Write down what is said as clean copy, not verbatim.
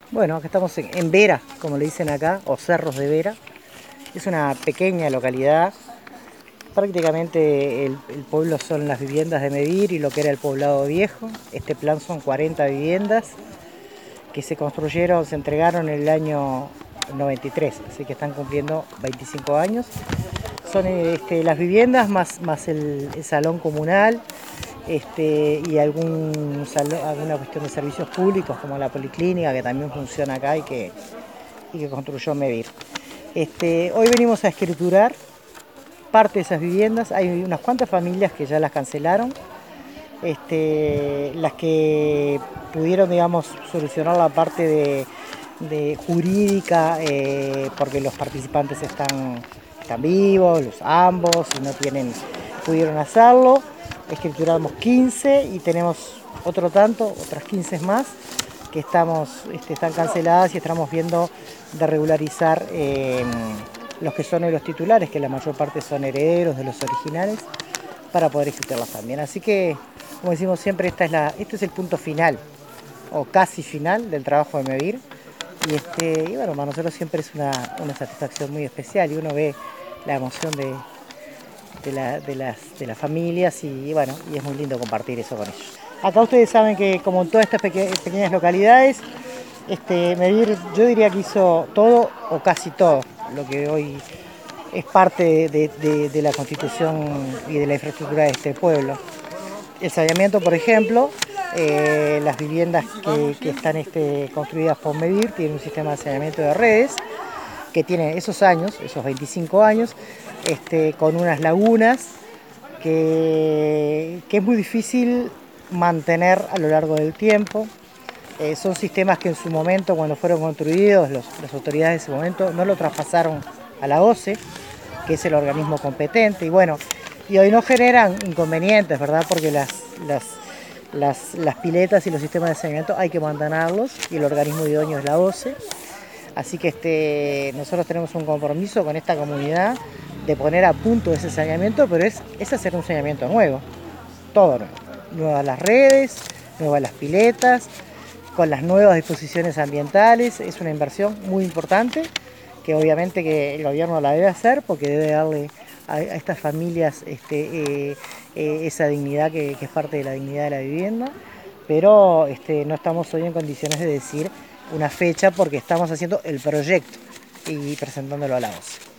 Bueno, acá estamos en Vera, como le dicen acá, o Cerros de Vera. Es una pequeña localidad. Prácticamente el pueblo son las viviendas de Medir y lo que era el poblado viejo. Este plan son 40 viviendas que se construyeron, se entregaron en el año 93, así que están cumpliendo 25 años. Son las viviendas más el salón comunal, y alguna cuestión de servicios públicos como la policlínica que también funciona acá y que construyó Medir. Hoy venimos a escriturar parte de esas viviendas. Hay unas cuantas familias que ya las cancelaron. Las que pudieron, digamos, solucionar la parte de jurídica, porque los participantes están vivos, ambos, y pudieron hacerlo. Escrituramos 15 y tenemos otras 15 más que están canceladas y estamos viendo de regularizar los que son los titulares, que la mayor parte son herederos de los originales, para poder escriturarlas también. Así que, como decimos siempre, este es el punto final, o casi final, del trabajo de Medir. Y bueno, para nosotros siempre es una satisfacción muy especial y uno ve la emoción de las familias y bueno, y es muy lindo compartir eso con ellos. Acá ustedes saben que, como en todas estas pequeñas localidades, Medir, yo diría que hizo todo o casi todo lo que hoy es parte de la constitución y de la infraestructura de este pueblo. El saneamiento, por ejemplo, las viviendas que están construidas por Medir tienen un sistema de saneamiento de redes que tiene esos años, esos 25 años, con unas lagunas que es muy difícil mantener a lo largo del tiempo. Son sistemas que en su momento, cuando fueron construidos, las autoridades de ese momento no lo traspasaron a la OCE, que es el organismo competente, y bueno, y hoy no generan inconvenientes, ¿verdad? Porque las piletas y los sistemas de saneamiento hay que mantenerlos y el organismo idóneo es la OCE. Así que nosotros tenemos un compromiso con esta comunidad de poner a punto ese saneamiento, pero es hacer un saneamiento nuevo, todo nuevo. Nuevas las redes, nuevas las piletas, con las nuevas disposiciones ambientales. Es una inversión muy importante que obviamente que el gobierno la debe hacer porque debe darle a estas familias esa dignidad que es parte de la dignidad de la vivienda, pero no estamos hoy en condiciones de decir una fecha porque estamos haciendo el proyecto y presentándolo a la OCE.